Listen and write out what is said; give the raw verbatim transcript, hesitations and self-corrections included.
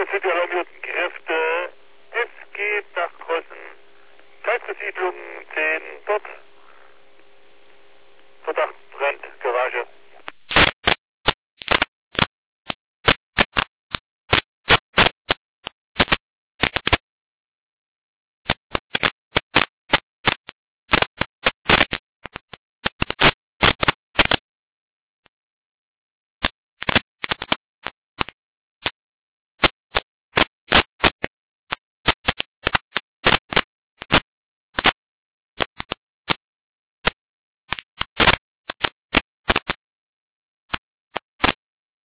Jetzt sind die alarmierten Kräfte. Es geht nach Kreuzen. Zeitbesiedlung zehn. Dort. Verdacht brennt. Garage.